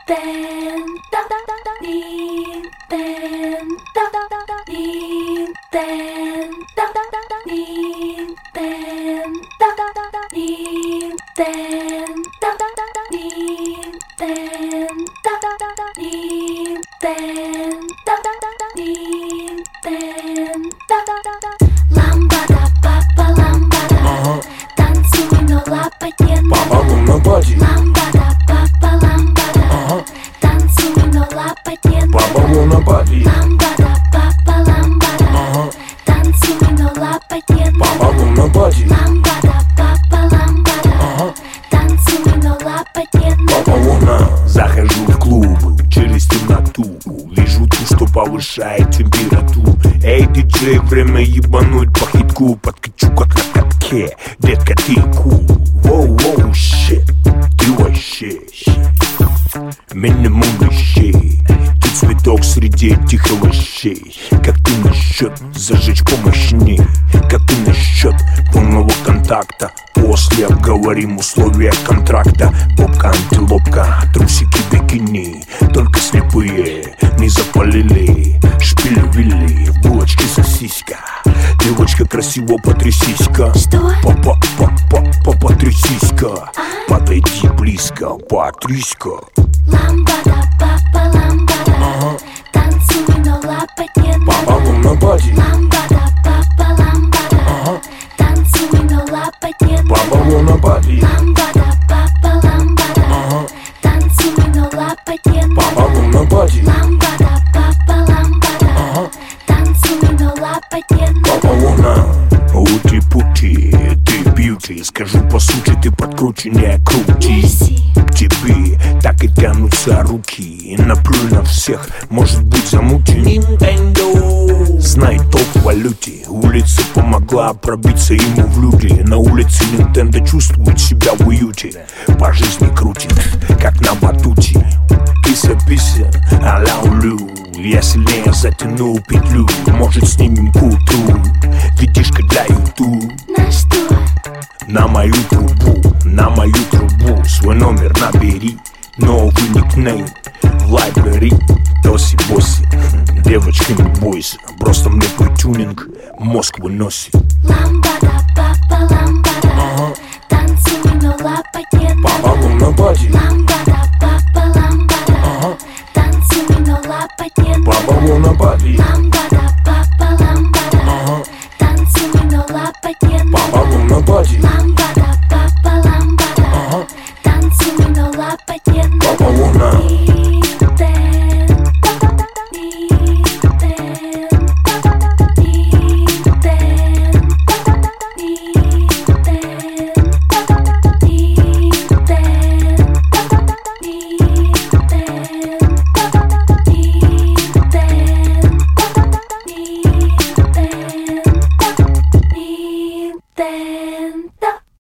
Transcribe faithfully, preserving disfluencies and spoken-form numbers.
Ламбада, папа, ламбада, ага. Танцуй, но лапать не надо. Папа, луна, бади. Ламбада, папа, ламбада, ага. Танцуй, но лапать не надо. Папа, луна, бади. Ламбада, папа, ламбада, ага. Танцуй, но лапать не надо. Папа, луна, бади. Ламбада, папа, ламбада, ага. Танцуй, но лапать не надо. Папа, луна. Захожу в клуб через темноту, вижу ту, что повышает температуру. Эй, диджей, время ебануть по хитку. Подкачу как на катке, детка, ты кул. Воу-воу, щит, ты вообще минимум вещей. Ты цветок среди этих овощей. Как ты насчет зажечь помощней? Как ты насчет полного контакта? После обговорим условия контракта. Попка, антилопка, трусики, бикини. Только слепые не запалили. Шпиль-вилли, в булочке сосиска. Девочка, красиво потрясись-ка. Что? Па-па-па-па, потрясись-ка. Подойди близко, потрясь-ка. Ламбада, папа, ламбада, ага. Танцуй, но лапать не надо. Папа, луна, бади. Ламбада, папа, ламбада, ага. Танцуй, но лапать не надо. Папа, луна, бади. Ламбада, папа, ламбада, ага. Танцуй, но лапать не надо. Папа, луна, бади. Ламбада, папа, ламбада, ага. Танцуй, но лапать не надо. Папа, луна. Ути-пути, ты бьюти. Скажу по сути, ты подкрученнее крути. К тебе так и тянутся руки. Наплюй на всех, может быть замути. Nintendo. Знай толк в валюте. Улица помогла пробиться ему в люди. На улице Nintendo чувствует себя в уюте. По жизни крутит, как на батуте. Кися-пися, а-ля улю. Я сильнее затянул петлю. Может, снимем культуру. Видишка для ютуб. На что? На мою трубу, на мою трубу. Свой номер набери. Новый никнейм в лайбрери. Тоси-боси, девочка, не бойся. Просто мне твой тюнинг мозг выносит. Ламбада, папа, ламбада, ага. Танцуй, но лапать не надо. Папа, луна, бади. Ламбада, папа, ламбада, ага. Танцуй, но лапать не надо. Папа, луна, бади. Ламбада, папа, ламбада, ага. Танцуй, но лапать не надо. Папа, луна, бади. Ламбада, папа, ламбада, ага. Танцуй, но лапать не надо. Папа, луна.